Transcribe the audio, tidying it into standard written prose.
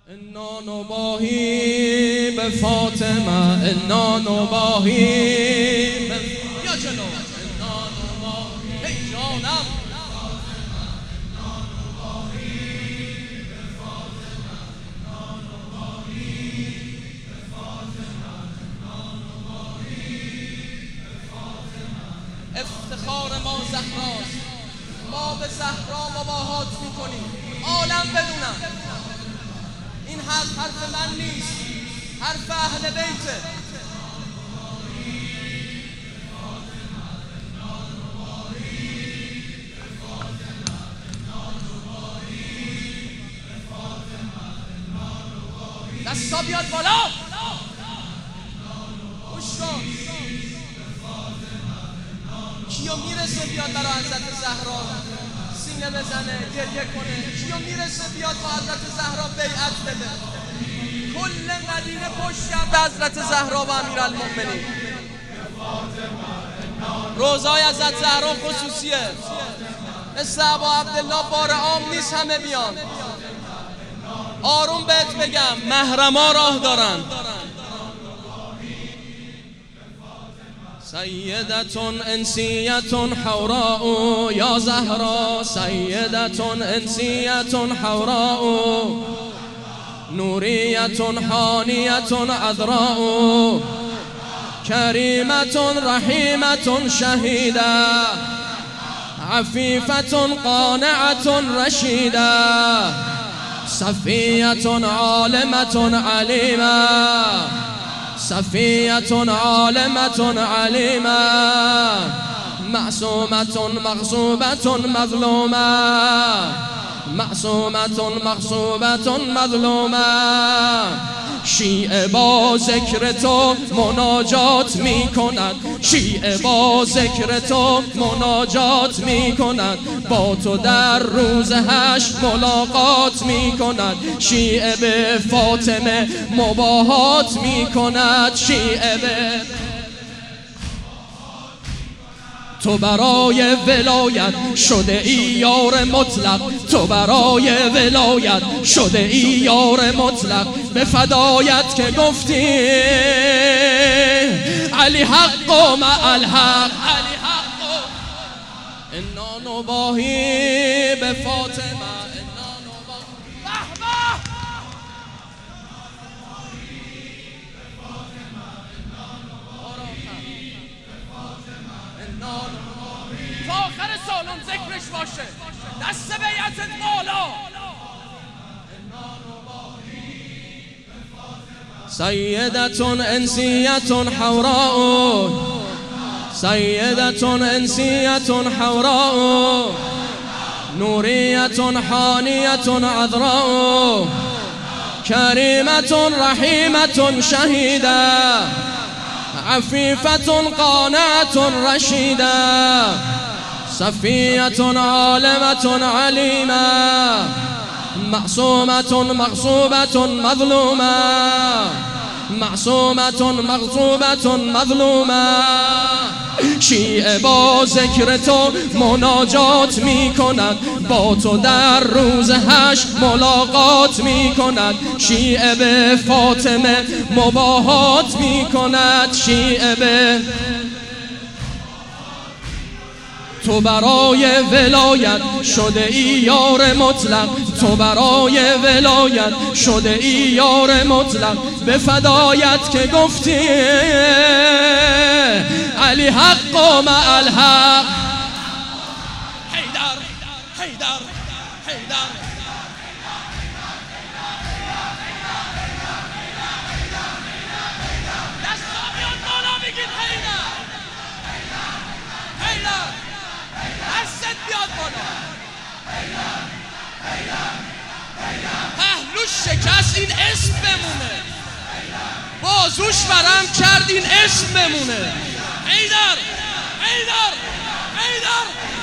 انا نباهی به فاطمه، انا نباهی یا جلو، انا نباهی ای جانم، انا نباهی به فاطمه، انا نباهی به فاطمه، انا نباهی به فاطمه. افتخار ما زهراست، ما به زهرا مباهات میکنیم، عالم بدونم این حرف من نیست، حرف اهل بیته. دستا بیاد بالا، گوش کن. کیو میرسه بیاد برای حضرت زهرا سینه بزنه، گریه کنه؟ کیو میرسه بیاد با حضرت زهرا بیعت بده؟ کل مدینه پشت کرده حضرت زهرا و امیرالمؤمنین. روزای حضرت زهرا خصوصیه، مثل ابا عبدالله بار عام نیست همه بیان. آروم بهت بگم، محرما راه دارن. سیدتون انسیتون حوراء یا زهرا، سیدتون انسیتون حوراء، نوریتون حانیتون عذراء، کریمتون رحیمتون شهیده، عفیفتون قانعتون رشیده، صفیتون عالمتون علیمه، صفیتون عالمتون علیمه، معصومتون مغصوبتون مظلومه، معصومتون مغصوبتون مظلومه. شیعه با ذکر تو مناجات می کند، شیعه با ذکر تو مناجات می کند، با تو در روز حشر ملاقات می کند. شیعه به فاطمه مباهات می کند، شیعه به تو برای ولایت شده ای یار مطلق، تو برای ولایت شده ای یار مطلق. به فدایت که گفتی علی حق و مع الحق، علی حق و انا نباهی به فاطمه، انا نباهی تا آخر سالن ذکرش باشه، دست بیعتت بالا. سیدتون انسیتون حوراء، سیدتون انسیتون حوراء، نوریتون حانیتون عذراء، کریمتون رحیمتون شهیده، عفیفتون قانعتون رشیده، صفیتون عالمتون علیمه، معصومتون مغصوبتون مظلومه، معصومتون مغصوبتون مظلومه. شیعه با ذکر تو مناجات می کند، با تو در روز حشر ملاقات می کند. شیعه به فاطمه مباهات می کند، شیعه به تو برای ولایت شده ای یار مطلق، تو برای ولایت شده ای یار مطلق. به فدایت که گفتی علی حق و مع الحق. حیدر حیدر حیدر دستا بیاد بالا بگید حیدر، حیدر دستت بیاد بالا. پهلوش شکست این اسم بمونه، بازوش ورم کرد این اسم بمونه. حیدر حیدر حیدر